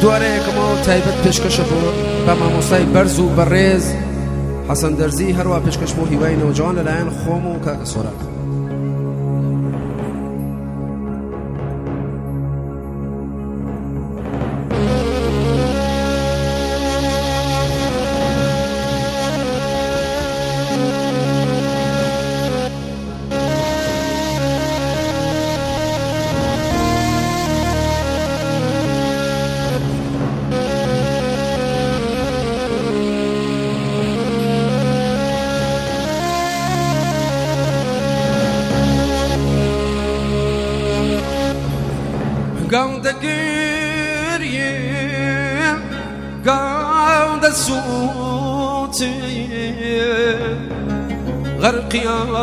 جوارەیەکەمە و تایبەت پێشکەشە بۆ بە مامۆستای بەرز و بەڕێز حەسەن دەرزی، هەروە پێشکەش بۆ هیوای نەوجوان لەلایەن خۆم و کاکە سۆران. قاعدة قريب قاعدة صوتي غرقي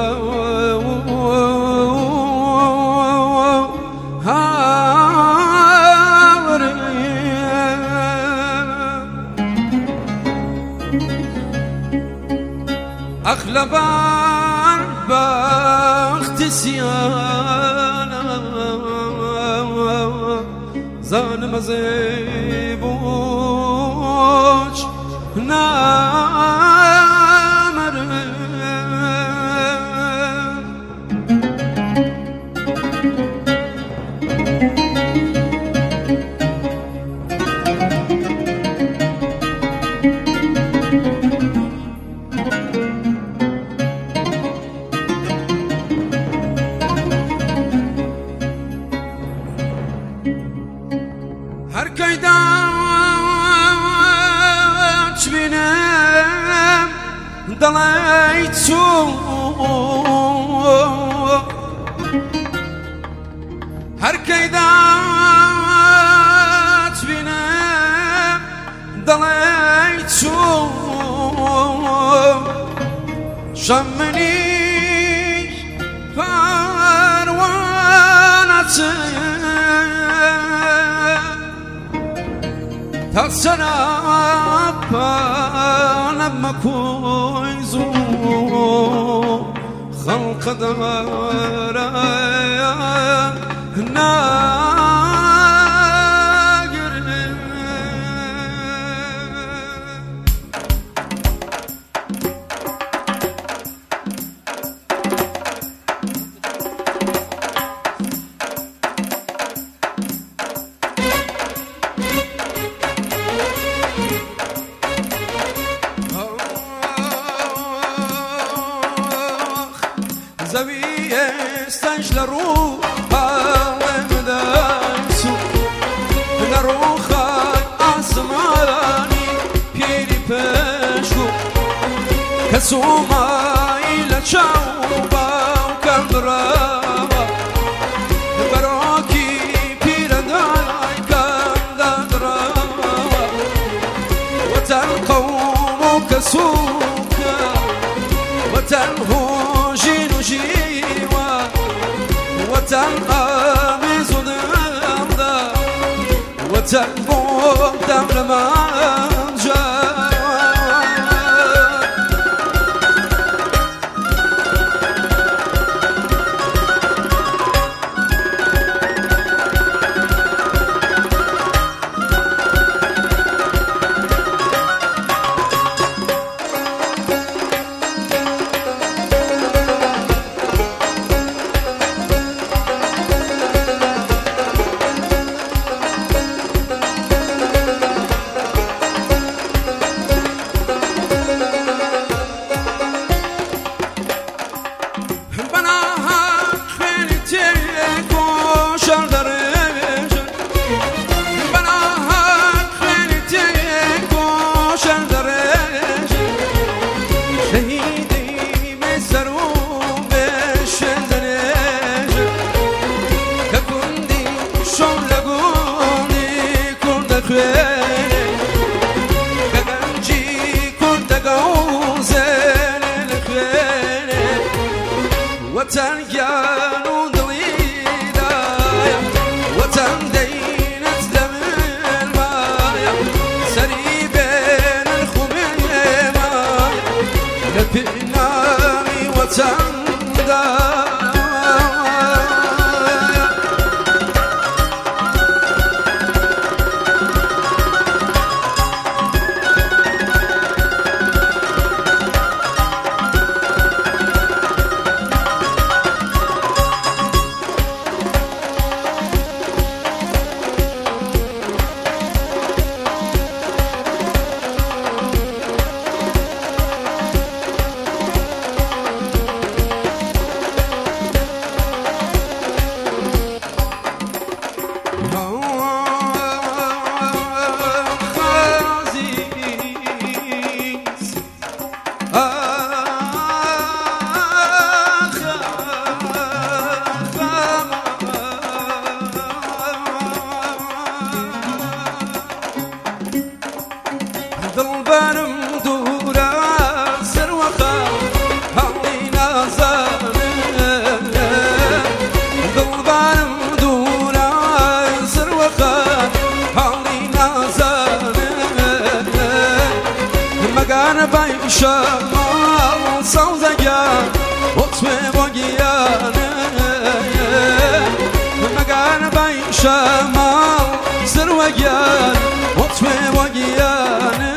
أغلب البخت سيانا ظالم زيبوش نامر هر كيدات بينام ضليتو هر كيدات بينام ضليتو شمني فروانتي تسرب لما كويزو خلق دارا ناقر زوية استجلروا هامدايسو نروخا أسماني بيري بشو كسوما إلى شوبا وكندرابا براكي بيرداي كندرابا وتنقوم كسوكا وتنهوجين جيوا وتنقامز دمدا وتنبوب دم لمانجا وتنجان ضليدا وتندينت دم المايا سري بين الخميمة لبنامي وتندا مگان بای شمال سوزگان وطمه بگیانه مگان بای شمال سروگان وطمه بگیانه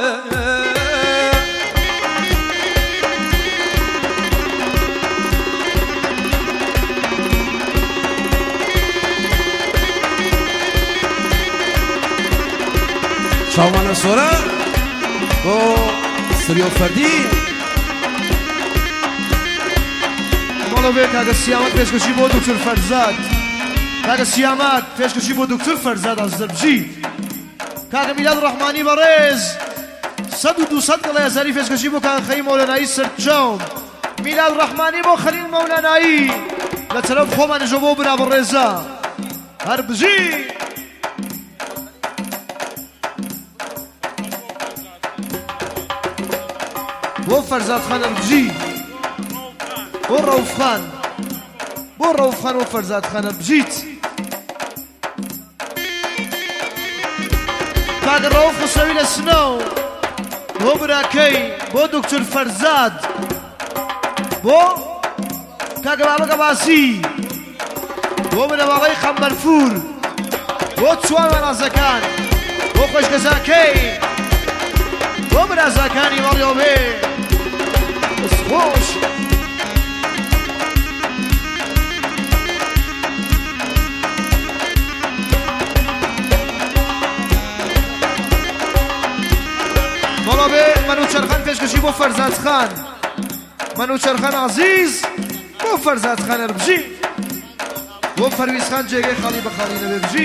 شاوان سوره با سریو فردی مالا به کاغ سیامت پیشکشی با دکتر فرزاد کاغ سیامت پیشکشی با دکتر فرزاد از زربجی کاغ میلاد رحمانی بارز 100 و 200 قلعه زری پیشکشی با کاغ خیلی مولانایی سرچوم میلاد رحمانی با خلیل مولانایی لطرف خومن جبو بنا برزا هربجی بو فرزاد خان اربجی بو روف خان و فرزاد خان اربجیت کاغ روف خسروی لسنو بو براکی بو دکتر فرزاد بو کاغ بابا قباسی بو من واقعی خمبرفور بو تسوان منازکان بو خوشگزاکی بو منازکانی ماریومه خوش مالا به منوچرخان پیشکشی با فرزاد خان منوچرخان عزیز با فرزاد خان اربجی با فرویز خان جگه خالی به خالی نببجی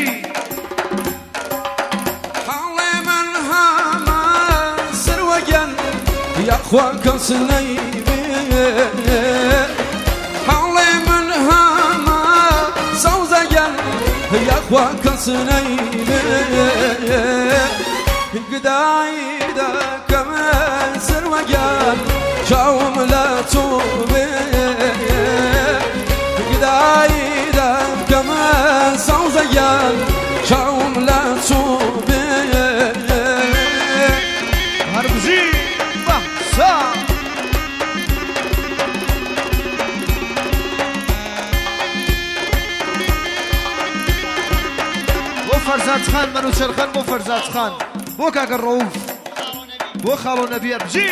حالی من همه سروگن یا خواکن سنیبی حالی من همه سوزگن یا خواکن سنیبی قدایی دا کمن سروگن شاوم لطوبی قدایی دا کمن سوزگن شاوم لطوبی هربجی بحثا بو فرزاد خان منوچرخان بو فرزاد خان بو کاغ روف بو خالو نبی اربجی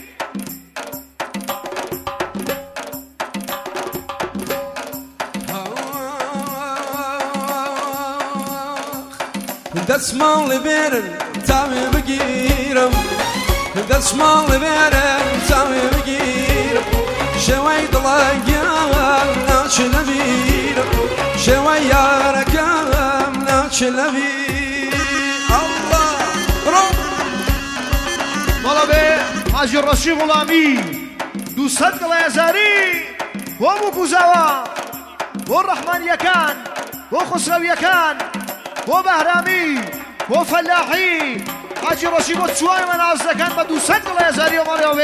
دستمال بیرن تامی بگیرم دستمال بیرن تامی بگیرم شوی دلگیم ناچ نبیرم شوی یارکم ناچ نبیرم الله رو مالا به حاجی رشی غلامی 200 قلعه زاری بو مکوزاوا بو رحمان یکان بو خسرو یکان بو بهرامی بو فلاحی حاجی رشی بو چوان من ازدکان با 200 قلعه زاری و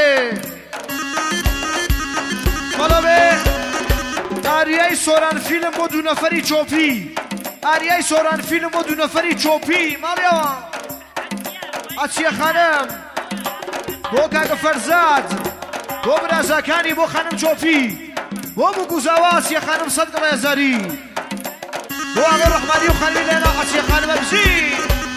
مالا به آریای سوران فیلم بو 2 نفری چوپی آریای سوران فیلم بو 2 نفری چوپی مالا آتیه خانم بو کاغ فرزاد بو برازاکانی بو خانم چوپی بو گوزاواس یا خانم 100 قلعه زاری بو آقای رحمانی و خلیل لینا آتیه خانم ابزی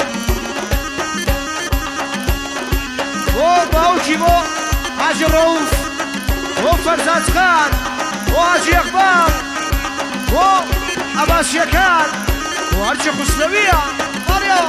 بو باوکی بو حاجی روف بو فرزاد خان بو حاجی اقبال بو عباس یکان بو هرچی خسرویه ماریا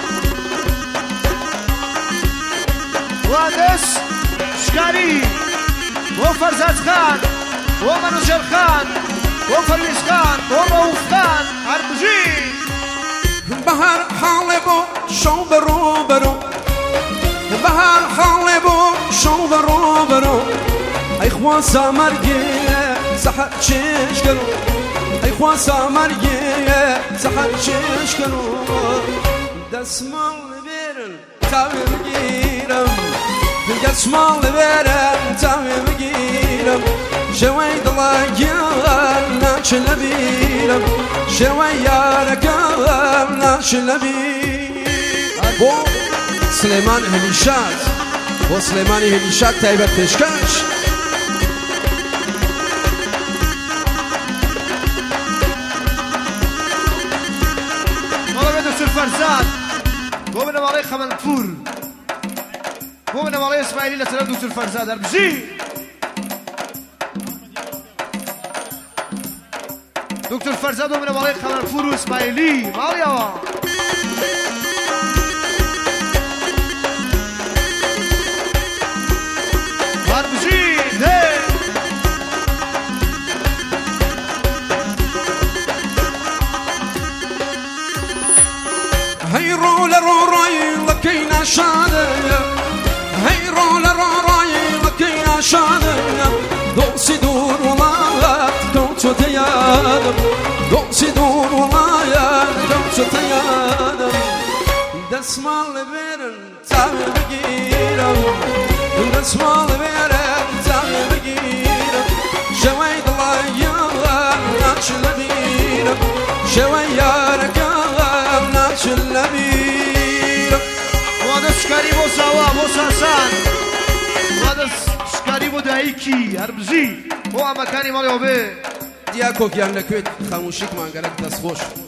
وادس شکاری بو فرزاد خان بو منوچر خان بو فرویز خان بو روف خان هربجی بهر حال بو شو برو برو بهر حال بو شو برو برو ای خواسا مرگی سحر چش کنو ای خواسا مرگی سحر چش کنو دستمال بیرن تاوی بگیرم دستمال بیرن تاوی بگیرم شوی دلگیم ناچ نبیرم شوی یارکم ناچ نبیرم بو سلیمان همیشات بۆ سلێمانی هێلیشات تایبەت پێشکەش فرزاد بۆ بنەماڵەی خەمەلپور بۆ بنەماڵەی ئیسماعیلی لەسەر دوکتور فرزاد هەربژی دکتور فرزاد بۆ بنەماڵەی خەمەلپور و ئیسماعیلی ماڵیەوە هەربژی هی رول رو رای لکینا شاده هی رول رو رای لکینا شاده دوسی دور ولایت دوچو تیادم دوسی دور ولایت دوچو تیادم دستمال برن تاوی بگیرم دستمال برن تاوی بگیرم شوی دلایم ناچ لبیرم شوی یارکم وادە شکاری بۆ ساوا بۆ ساسان وادە شکاری بۆ دایکی هەربژی بۆ ئامەکانی ماڵیەوە بێ دیا کۆکیان لەکوێت خەموشیکمان گەرەک دەستخۆش